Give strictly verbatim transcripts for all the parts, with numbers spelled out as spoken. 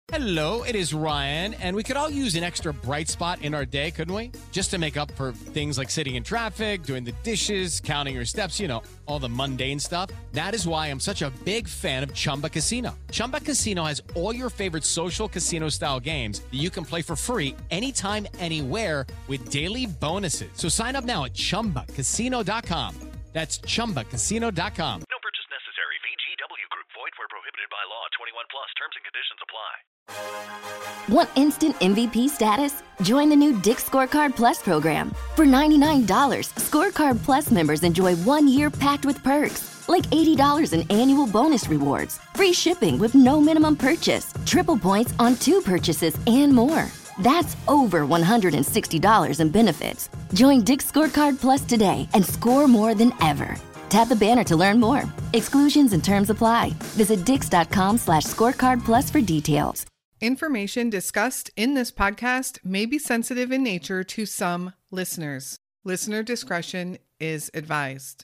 Hello, it is Ryan, and we could all use an extra bright spot in our day, couldn't we? Just to make up for things like sitting in traffic, doing the dishes, counting your steps, you know, all the mundane stuff. That is why I'm such a big fan of Chumba Casino. Chumba Casino has all your favorite social casino-style games that you can play for free anytime, anywhere with daily bonuses. So sign up now at chumba casino dot com. That's chumba casino dot com. No purchase necessary. V G W Group. Void where prohibited by law. twenty-one plus. Terms and conditions apply. Want instant M V P status? Join the new Dick's Scorecard Plus program. For ninety-nine dollars, Scorecard Plus members enjoy one year packed with perks, like eighty dollars in annual bonus rewards, free shipping with no minimum purchase, triple points on two purchases, and more. That's over one hundred sixty dollars in benefits. Join Dick's Scorecard Plus today and score more than ever. Tap the banner to learn more. Exclusions and terms apply. Visit dix.com slash scorecard plus for details. Information discussed in this podcast may be sensitive in nature to some listeners. Listener discretion is advised.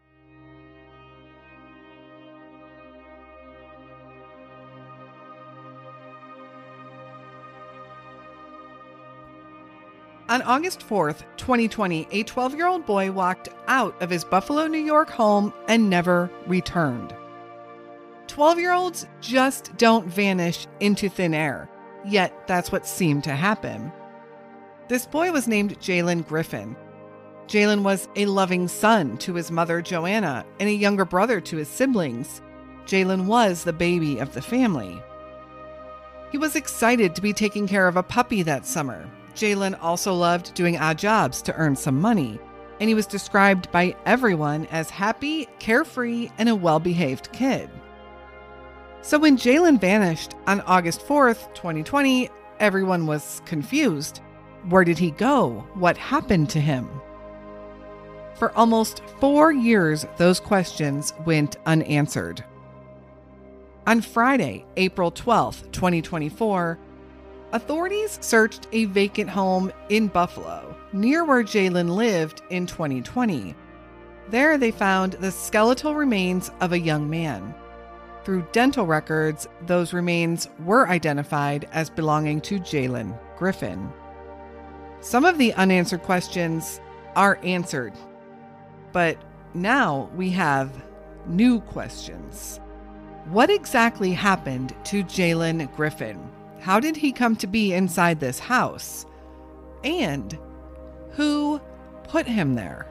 On August fourth, twenty twenty, a twelve-year-old boy walked out of his Buffalo, New York home and never returned. twelve-year-olds just don't vanish into thin air, yet that's what seemed to happen. This boy was named Jalen Griffin. Jalen was a loving son to his mother, Joanna, and a younger brother to his siblings. Jalen was the baby of the family. He was excited to be taking care of a puppy that summer. Jalen also loved doing odd jobs to earn some money, and he was described by everyone as happy, carefree, and a well-behaved kid. So when Jalen vanished on August fourth, twenty twenty, everyone was confused. Where did he go? What happened to him? For almost four years, those questions went unanswered. On Friday, April twelfth, twenty twenty-four, authorities searched a vacant home in Buffalo, near where Jalen lived in twenty twenty. There they found the skeletal remains of a young man. Through dental records, those remains were identified as belonging to Jalen Griffin. Some of the unanswered questions are answered, but now we have new questions. What exactly happened to Jalen Griffin? How did he come to be inside this house? And who put him there?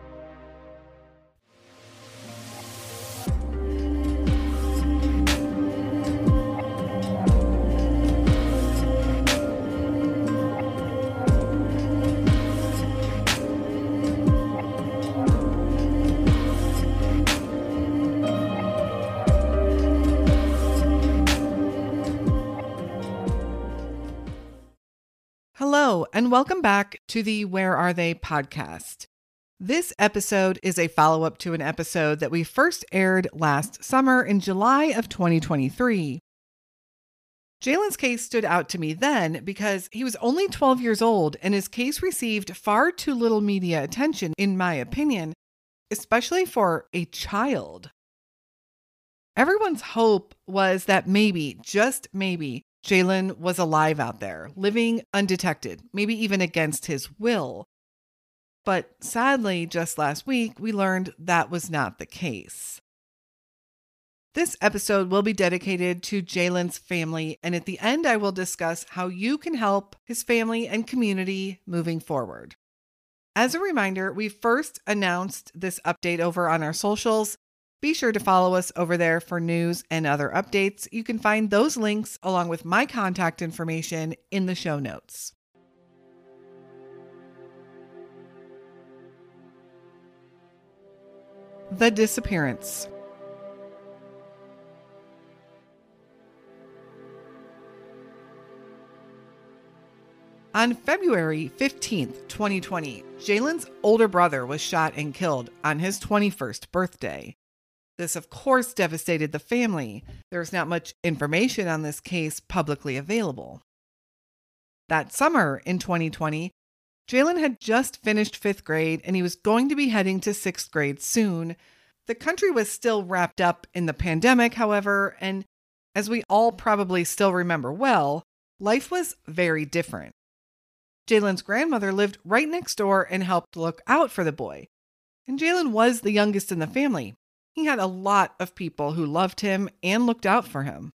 Hello, and welcome back to the Where Are They podcast. This episode is a follow-up to an episode that we first aired last summer in July of twenty twenty-three. Jalen's case stood out to me then because he was only twelve years old and his case received far too little media attention, in my opinion, especially for a child. Everyone's hope was that maybe, just maybe, Jalen was alive out there, living undetected, maybe even against his will. But sadly, just last week, we learned that was not the case. This episode will be dedicated to Jalen's family, and at the end, I will discuss how you can help his family and community moving forward. As a reminder, we first announced this update over on our socials. Be sure to follow us over there for news and other updates. You can find those links along with my contact information in the show notes. The disappearance. On February fifteenth, twenty twenty, Jalen's older brother was shot and killed on his twenty-first birthday. This, of course, devastated the family. There is not much information on this case publicly available. That summer in twenty twenty, Jalen had just finished fifth grade and he was going to be heading to sixth grade soon. The country was still wrapped up in the pandemic, however, and as we all probably still remember well, life was very different. Jalen's grandmother lived right next door and helped look out for the boy. And Jalen was the youngest in the family. He had a lot of people who loved him and looked out for him.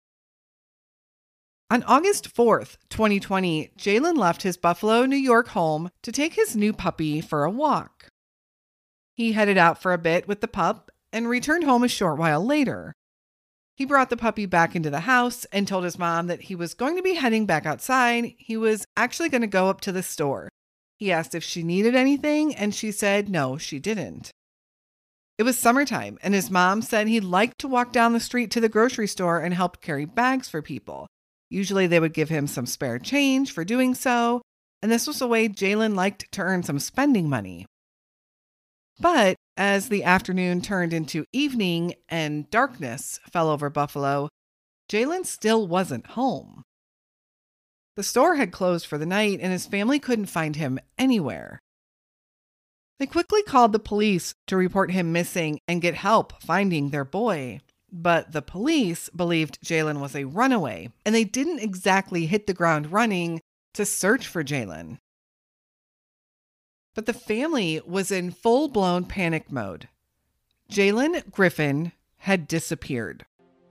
On August fourth, twenty twenty, Jalen left his Buffalo, New York home to take his new puppy for a walk. He headed out for a bit with the pup and returned home a short while later. He brought the puppy back into the house and told his mom that he was going to be heading back outside. He was actually going to go up to the store. He asked if she needed anything, and she said no, she didn't. It was summertime, and his mom said he liked to walk down the street to the grocery store and help carry bags for people. Usually they would give him some spare change for doing so, and this was a way Jalen liked to earn some spending money. But as the afternoon turned into evening and darkness fell over Buffalo, Jalen still wasn't home. The store had closed for the night, and his family couldn't find him anywhere. They quickly called the police to report him missing and get help finding their boy. But the police believed Jalen was a runaway, and they didn't exactly hit the ground running to search for Jalen. But the family was in full-blown panic mode. Jalen Griffin had disappeared.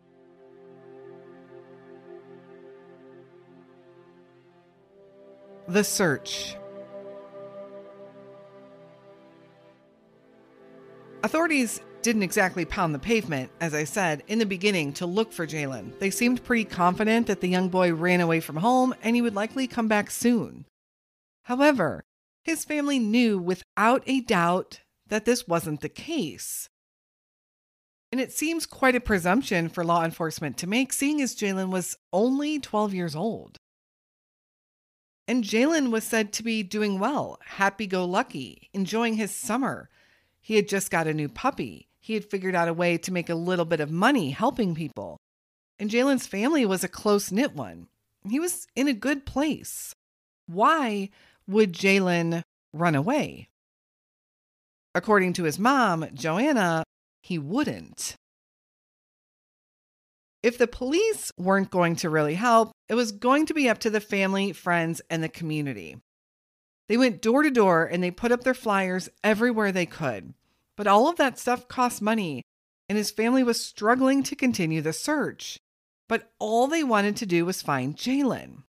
The search. Authorities didn't exactly pound the pavement, as I said, in the beginning to look for Jalen. They seemed pretty confident that the young boy ran away from home and he would likely come back soon. However, his family knew without a doubt that this wasn't the case. And it seems quite a presumption for law enforcement to make, seeing as Jalen was only twelve years old. And Jalen was said to be doing well, happy-go-lucky, enjoying his summer. He had just got a new puppy. He had figured out a way to make a little bit of money helping people. And Jalen's family was a close-knit one. He was in a good place. Why would Jalen run away? According to his mom, Joanna, he wouldn't. If the police weren't going to really help, it was going to be up to the family, friends, and the community. They went door to door and they put up their flyers everywhere they could. But all of that stuff cost money, and his family was struggling to continue the search. But all they wanted to do was find Jalen.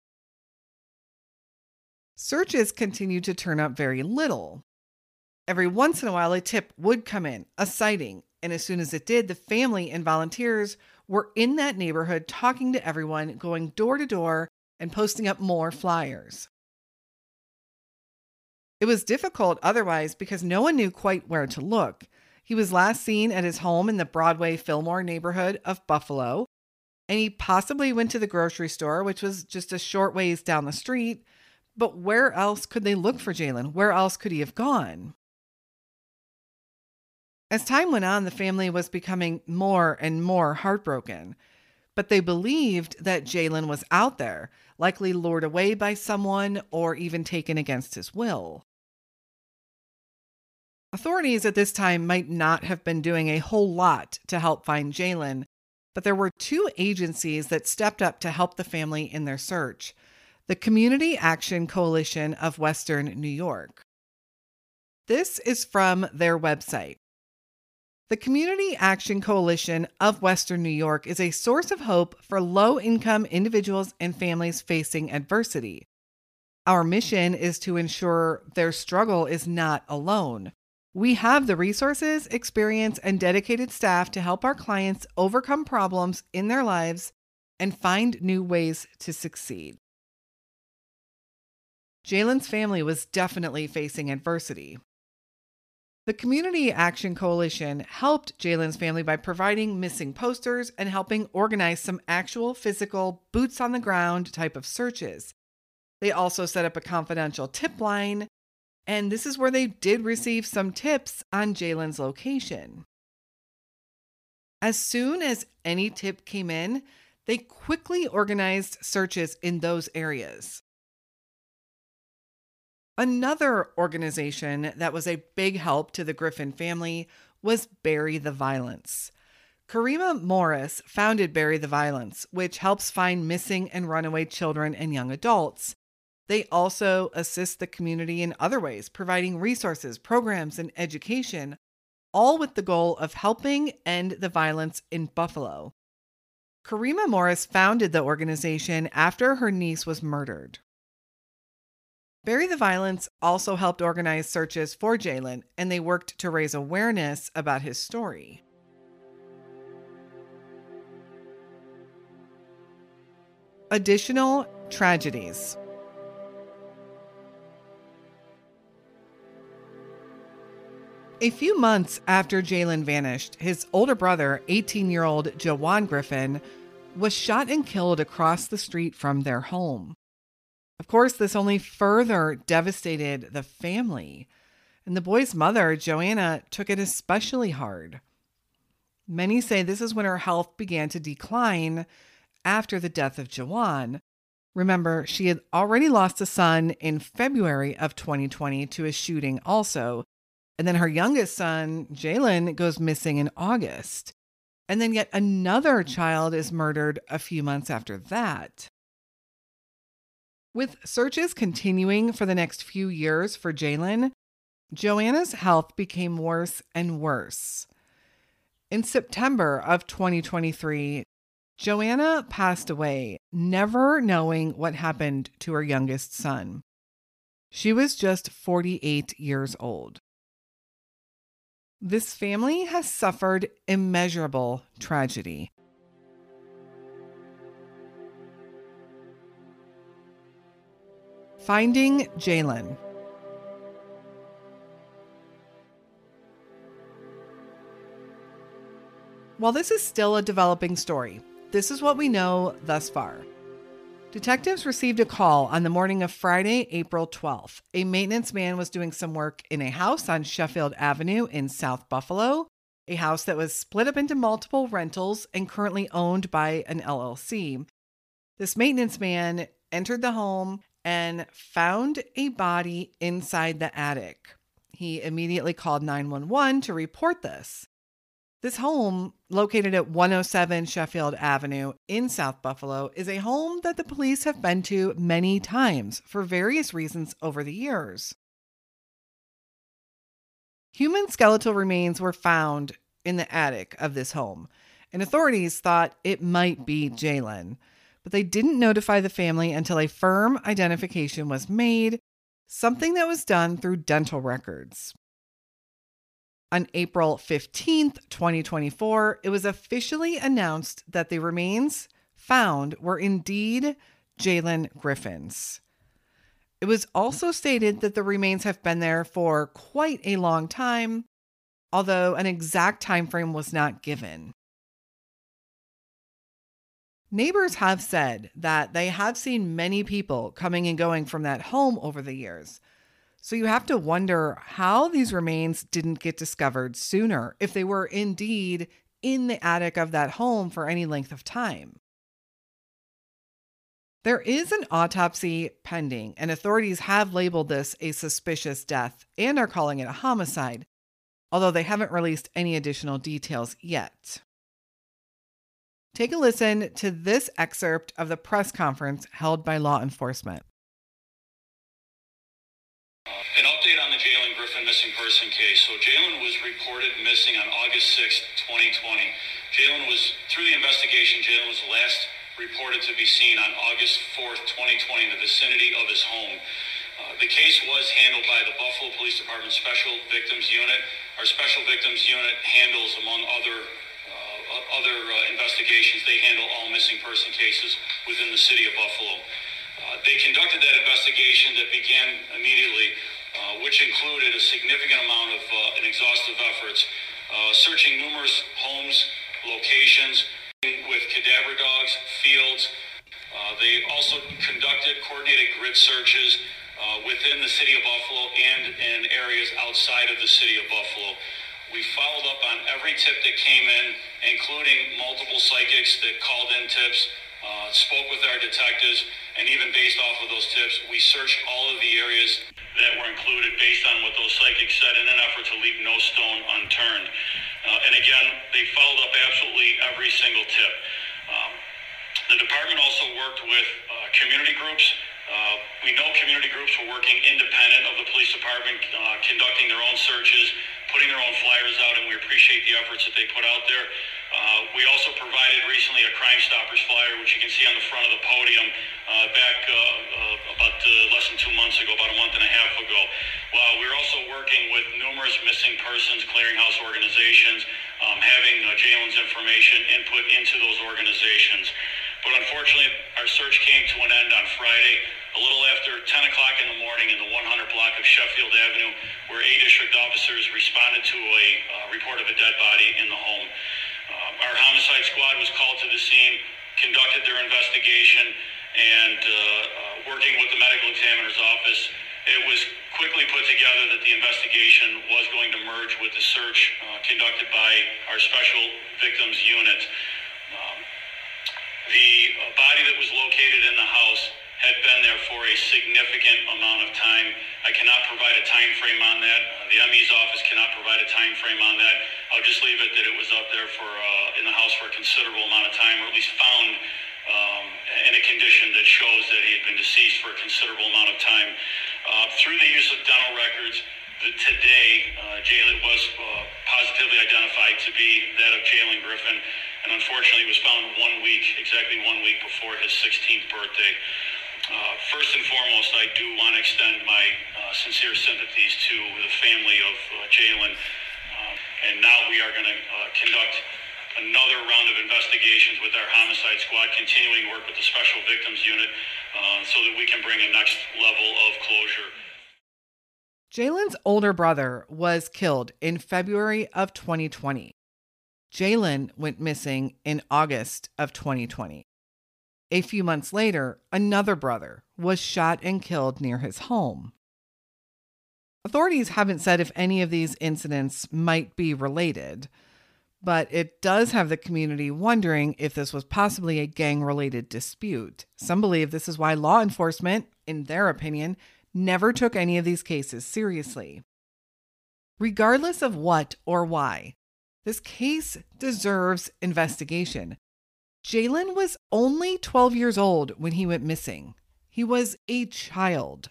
Searches continued to turn up very little. Every once in a while, a tip would come in, a sighting, and as soon as it did, the family and volunteers were in that neighborhood talking to everyone, going door to door, and posting up more flyers. It was difficult otherwise because no one knew quite where to look. He was last seen at his home in the Broadway Fillmore neighborhood of Buffalo, and he possibly went to the grocery store, which was just a short ways down the street. But where else could they look for Jalen? Where else could he have gone? As time went on, the family was becoming more and more heartbroken, but they believed that Jalen was out there, likely lured away by someone or even taken against his will. Authorities at this time might not have been doing a whole lot to help find Jalen, but there were two agencies that stepped up to help the family in their search: the Community Action Coalition of Western New York. This is from their website. The Community Action Coalition of Western New York is a source of hope for low-income individuals and families facing adversity. Our mission is to ensure their struggle is not alone. We have the resources, experience, and dedicated staff to help our clients overcome problems in their lives and find new ways to succeed. Jalen's family was definitely facing adversity. The Community Action Coalition helped Jalen's family by providing missing posters and helping organize some actual physical boots on the ground type of searches. They also set up a confidential tip line, and this is where they did receive some tips on Jalen's location. As soon as any tip came in, they quickly organized searches in those areas. Another organization that was a big help to the Griffin family was Bury the Violence. Karima Morris founded Bury the Violence, which helps find missing and runaway children and young adults. They also assist the community in other ways, providing resources, programs, and education, all with the goal of helping end the violence in Buffalo. Karima Morris founded the organization after her niece was murdered. Bury the Violence also helped organize searches for Jaylen, and they worked to raise awareness about his story. Additional tragedies. A few months after Jaylen vanished, his older brother, eighteen-year-old Jawan Griffin, was shot and killed across the street from their home. Of course, this only further devastated the family, and the boy's mother, Joanna, took it especially hard. Many say this is when her health began to decline after the death of Jawan. Remember, she had already lost a son in February of twenty twenty to a shooting also. And then her youngest son, Jaylen, goes missing in August. And then yet another child is murdered a few months after that. With searches continuing for the next few years for Jaylen, Joanna's health became worse and worse. In September of twenty twenty-three, Joanna passed away, never knowing what happened to her youngest son. She was just forty-eight years old. This family has suffered immeasurable tragedy. Finding Jaylen. While this is still a developing story, this is what we know thus far. Detectives received a call on the morning of Friday, April twelfth. A maintenance man was doing some work in a house on Sheffield Avenue in South Buffalo, a house that was split up into multiple rentals and currently owned by an L L C. This maintenance man entered the home and found a body inside the attic. He immediately called nine one one to report this. This home, located at one oh seven Sheffield Avenue in South Buffalo, is a home that the police have been to many times for various reasons over the years. Human skeletal remains were found in the attic of this home, and authorities thought it might be Jaylen, but they didn't notify the family until a firm identification was made, something that was done through dental records. On April fifteenth, twenty twenty-four, it was officially announced that the remains found were indeed Jaylen Griffin's. It was also stated that the remains have been there for quite a long time, although an exact time frame was not given. Neighbors have said that they have seen many people coming and going from that home over the years. So you have to wonder how these remains didn't get discovered sooner, if they were indeed in the attic of that home for any length of time. There is an autopsy pending, and authorities have labeled this a suspicious death and are calling it a homicide, although they haven't released any additional details yet. Take a listen to this excerpt of the press conference held by law enforcement. An update on the Jaylen Griffin missing person case. So Jaylen was reported missing on August sixth, twenty twenty. Jaylen was, through the investigation, Jaylen was last reported to be seen on August fourth, twenty twenty in the vicinity of his home. Uh, the case was handled by the Buffalo Police Department Special Victims Unit. Our Special Victims Unit handles, among other uh, other uh, investigations, they handle all missing person cases within the city of Buffalo. Uh, they conducted that investigation that began immediately, uh, which included a significant amount of uh, and exhaustive efforts, uh, searching numerous homes, locations with cadaver dogs, fields. Uh, they also conducted coordinated grid searches uh, within the city of Buffalo and in areas outside of the city of Buffalo. We followed up on every tip that came in, including multiple psychics that called in tips, uh, spoke with our detectives, and even based off of those tips, we searched all of the areas that were included based on what those psychics said in an effort to leave no stone unturned. Uh, and again, they followed up absolutely every single tip. Um, the department also worked with uh, community groups. Uh, we know community groups were working independent of the police department, uh, conducting their own searches, putting their own flyers out, and we appreciate the efforts that they put out there. Uh, we also provided recently a Crime Stoppers flyer, which you can see on the front of the podium uh, back uh, uh, about uh, less than two months ago, about a month and a half ago. Well, we're also working with numerous missing persons clearinghouse organizations, um, having uh, Jalen's information input into those organizations. But unfortunately, our search came to an end on Friday, a little after ten o'clock in the morning in the one hundred block of Sheffield Avenue, where A District officers responded to a uh, report of a dead body in the home. Uh, our homicide squad was called to the scene, conducted their investigation, and uh, uh, working with the medical examiner's office, it was quickly put together that the investigation was going to merge with the search uh, conducted by our special victims unit. Um, the uh, body that was located in the house had been there for a significant amount of time. I cannot provide a time frame on that. Uh, the M E's office cannot provide a time frame on that. I'll just leave it that it was up there for uh, in the house for a considerable amount of time, or at least found um, in a condition that shows that he had been deceased for a considerable amount of time. Uh, through the use of dental records, the, today uh, Jalen was uh, positively identified to be that of Jalen Griffin, and unfortunately was found one week, exactly one week before his sixteenth birthday. Uh, first and foremost, I do want to extend my uh, sincere sympathies to the family of uh, Jalen. Uh, and now we are going to uh, conduct another round of investigations with our homicide squad, continuing work with the Special Victims Unit uh, so that we can bring a next level of closure. Jalen's older brother was killed in February of twenty twenty. Jalen went missing in August of twenty twenty. A few months later, another brother was shot and killed near his home. Authorities haven't said if any of these incidents might be related, but it does have the community wondering if this was possibly a gang-related dispute. Some believe this is why law enforcement, in their opinion, never took any of these cases seriously. Regardless of what or why, this case deserves investigation. Jalen was only twelve years old when he went missing. He was a child.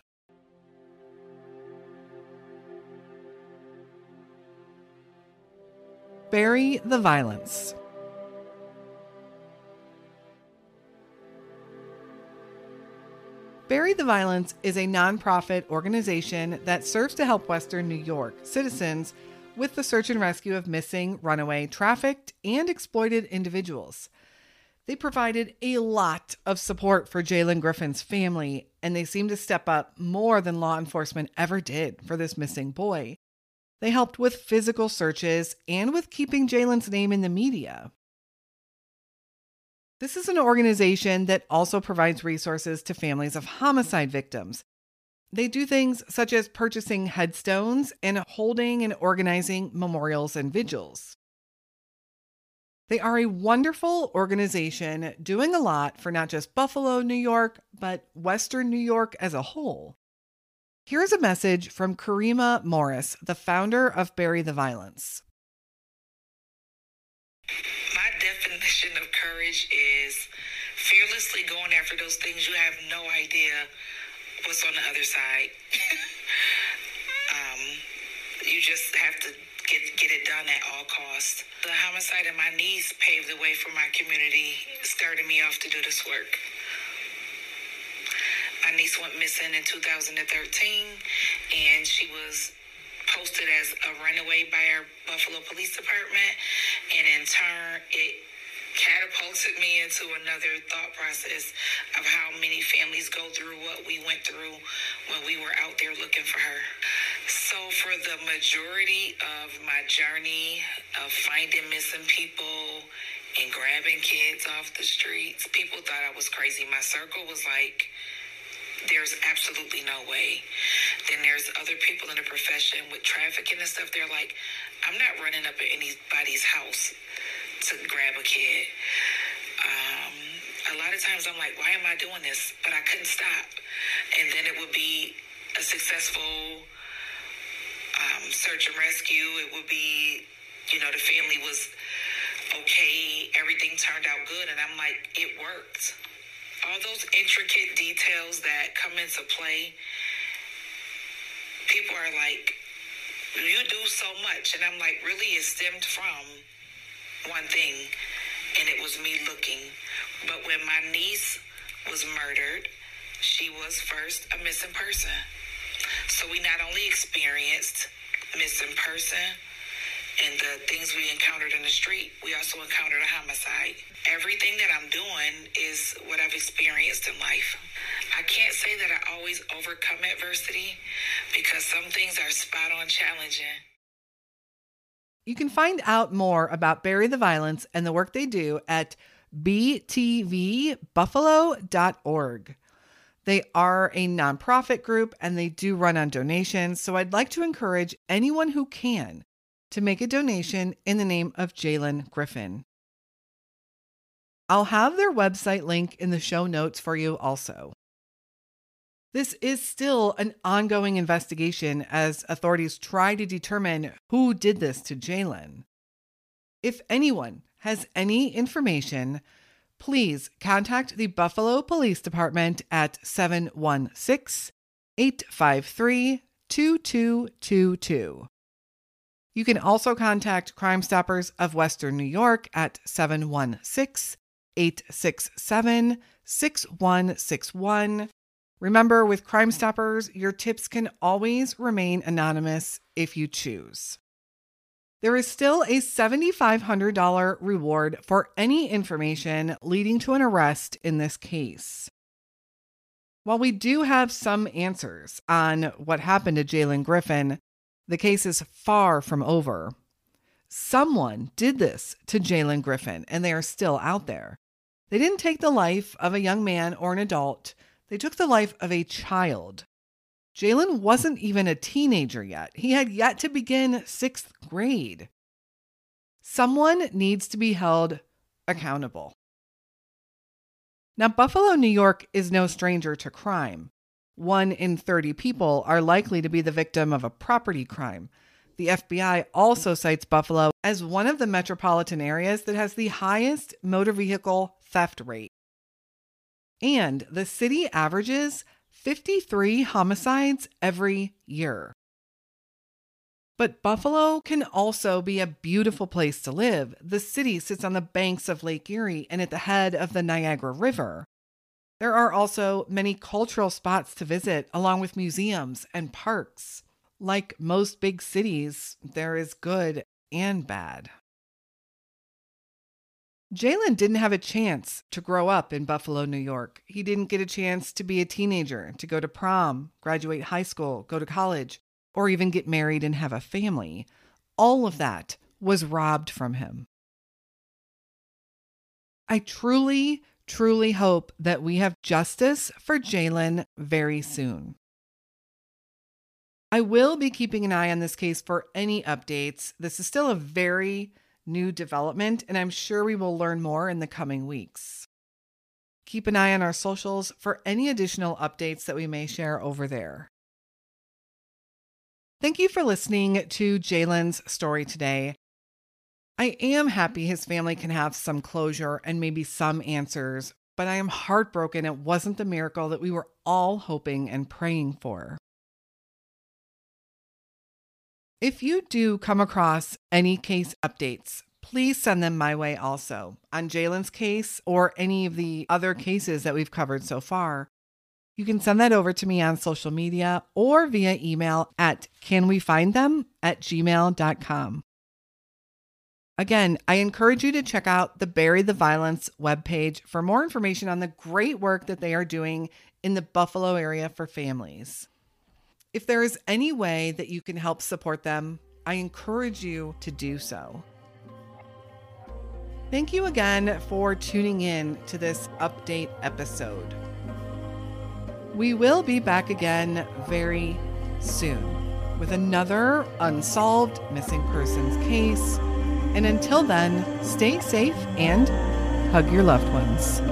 Bury the violence. Bury the Violence is a nonprofit organization that serves to help Western New York citizens with the search and rescue of missing, runaway, trafficked, and exploited individuals. They provided a lot of support for Jalen Griffin's family, and they seem to step up more than law enforcement ever did for this missing boy. They helped with physical searches and with keeping Jalen's name in the media. This is an organization that also provides resources to families of homicide victims. They do things such as purchasing headstones and holding and organizing memorials and vigils. They are a wonderful organization doing a lot for not just Buffalo, New York, but Western New York as a whole. Here's a message from Karima Morris, the founder of Bury the Violence. My definition of courage is fearlessly going after those things you have no idea what's on the other side. um, you just have to get get it done at all costs. The homicide of my niece paved the way for my community, started me off to do this work. My niece went missing in two thousand thirteen, and she was posted as a runaway by our Buffalo Police Department, and in turn, it catapulted me into another thought process of how many families go through what we went through when we were out there looking for her. So for the majority of my journey of finding missing people and grabbing kids off the streets, people thought I was crazy. My circle was like, there's absolutely no way. Then there's other people in the profession with trafficking and stuff. They're like, I'm not running up at anybody's house to grab a kid. Um, a lot of times I'm like, why am I doing this? But I couldn't stop. And then it would be a successful um, search and rescue. It would be you know, the family was okay, everything turned out good, and I'm like, it worked. All those intricate details that come into play, people are like, you do so much, and I'm like, really, it stemmed from one thing, and it was me looking. But when my niece was murdered, she was first a missing person. So we not only experienced missing person and the things we encountered in the street, we also encountered a homicide. Everything that I'm doing is what I've experienced in life. I can't say that I always overcome adversity because some things are spot on challenging. You can find out more about Bury the Violence and the work they do at b t v buffalo dot org. They are a nonprofit group and they do run on donations, so I'd like to encourage anyone who can to make a donation in the name of Jalen Griffin. I'll have their website link in the show notes for you also. This is still an ongoing investigation as authorities try to determine who did this to Jalen. If anyone has any information, please contact the Buffalo Police Department at seven one six, eight five three, two two two two. You can also contact Crime Stoppers of Western New York at seven one six, eight six seven, six one six one. Remember, with Crime Stoppers, your tips can always remain anonymous if you choose. There is still a seven thousand five hundred dollars reward for any information leading to an arrest in this case. While we do have some answers on what happened to Jalen Griffin, the case is far from over. Someone did this to Jalen Griffin, and they are still out there. They didn't take the life of a young man or an adult. They took the life of a child. Jalen wasn't even a teenager yet. He had yet to begin sixth grade. Someone needs to be held accountable. Now, Buffalo, New York is no stranger to crime. One in thirty people are likely to be the victim of a property crime. The F B I also cites Buffalo as one of the metropolitan areas that has the highest motor vehicle theft rate. And the city averages fifty-three homicides every year. But Buffalo can also be a beautiful place to live. The city sits on the banks of Lake Erie and at the head of the Niagara River. There are also many cultural spots to visit, along with museums and parks. Like most big cities, there is good and bad. Jalen didn't have a chance to grow up in Buffalo, New York. He didn't get a chance to be a teenager, to go to prom, graduate high school, go to college, or even get married and have a family. All of that was robbed from him. I truly, truly hope that we have justice for Jalen very soon. I will be keeping an eye on this case for any updates. This is still a very new development, and I'm sure we will learn more in the coming weeks. Keep an eye on our socials for any additional updates that we may share over there. Thank you for listening to Jalen's story today. I am happy his family can have some closure and maybe some answers, but I am heartbroken it wasn't the miracle that we were all hoping and praying for. If you do come across any case updates, please send them my way also on Jalen's case or any of the other cases that we've covered so far. You can send that over to me on social media or via email at canwefindthem at gmail dot com. Again, I encourage you to check out the Bury the Violence webpage for more information on the great work that they are doing in the Buffalo area for families. If there is any way that you can help support them, I encourage you to do so. Thank you again for tuning in to this update episode. We will be back again very soon with another unsolved missing persons case. And until then, stay safe and hug your loved ones.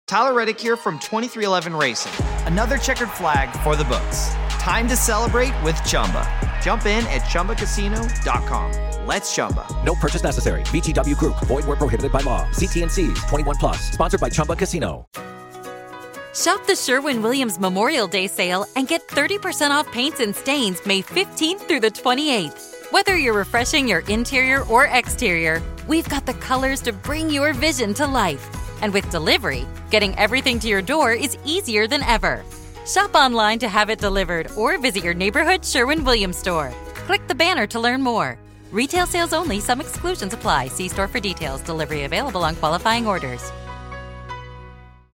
Tyler Reddick here from twenty-three eleven Racing. Another checkered flag for the books. Time to celebrate with Chumba. Jump in at Chumba Casino dot com. Let's Chumba. No purchase necessary. V G W Group. Void where prohibited by law. See T and C's. twenty-one plus. Sponsored by Chumba Casino. Shop the Sherwin-Williams Memorial Day sale and get thirty percent off paints and stains May fifteenth through the twenty-eighth. Whether you're refreshing your interior or exterior, we've got the colors to bring your vision to life. And with delivery, getting everything to your door is easier than ever. Shop online to have it delivered or visit your neighborhood Sherwin-Williams store. Click the banner to learn more. Retail sales only. Some exclusions apply. See store for details. Delivery available on qualifying orders.